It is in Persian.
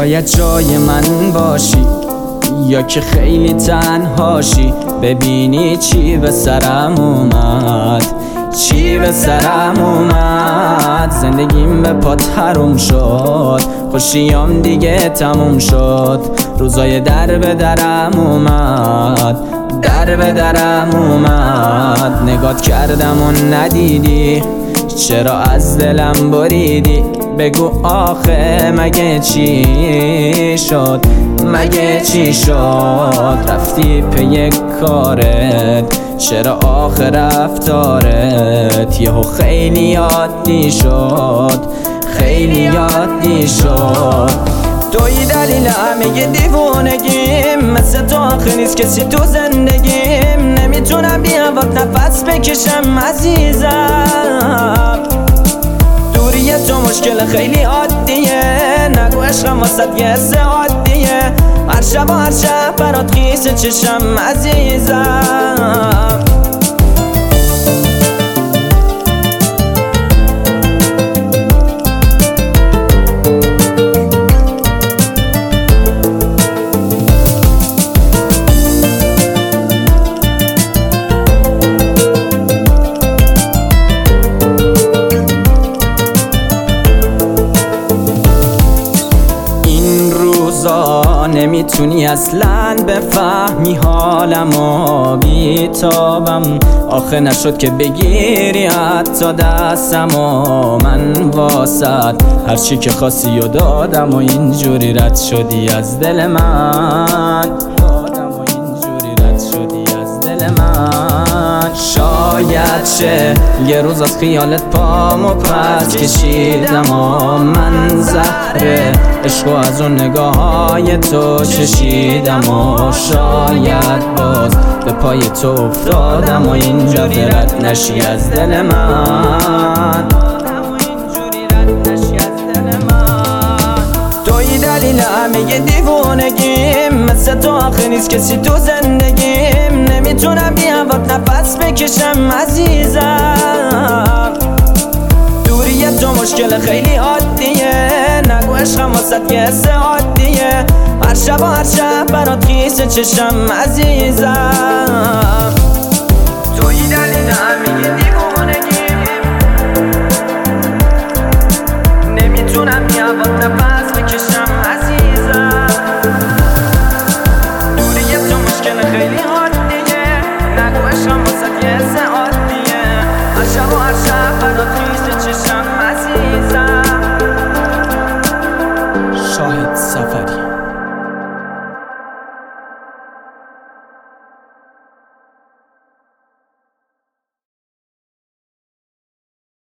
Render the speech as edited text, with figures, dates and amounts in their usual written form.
شاید جای من باشی یا که خیلی تنهاشی، ببینی چی به سرم اومد، چی به سرم اومد. زندگیم به پات حروم شد، خوشیام دیگه تموم شد. روزای در به درم اومد، در به درم اومد. نگات کردم و ندیدی، چرا از دلم بریدی؟ بگو آخه مگه چی شد، مگه چی شد؟ رفتی پی کارت، چرا آخه رفتارت یهو خیلی عادی شد، خیلی عادی شد. توی دلیل همه دیوونگیم، مثل تو آخه نیست کسی تو زندگیم. نمیتونم بی هوات نفس بکشم عزیزم، دوری تو مشکل خیلی عادیه. نگو عشقم واسد یه حس عادیه، هر شب و هر شب برات خیس چشم عزیزم. نمیتونی اصلاً بفهمی حالمو، بیتابم آخه نشد که بگیری حتی دستمو. من واسد هرچی که خواستی و دادم و اینجوری رد شدی از دل من، دادم و اینجوری رد شدی از دل من. شاید شه یه روز از خیالت پامو پس کشیدم و من زهره عشقو از اون نگاه‌های تو چشیدم و شاید باز به پای تو افتادم و اینجا رد نشی از دل من، توی دلیل همه دیوونگیم. مثل تو آخه نیست کسی تو زندگیم. نمیتونم بی هوات نفس بکشم عزیزم، دوری تو مشکل خیلی عادیه. نگو عشقم واسد یه حس عادیه، هر شب و هر شب برات خیس چشم عزیزم.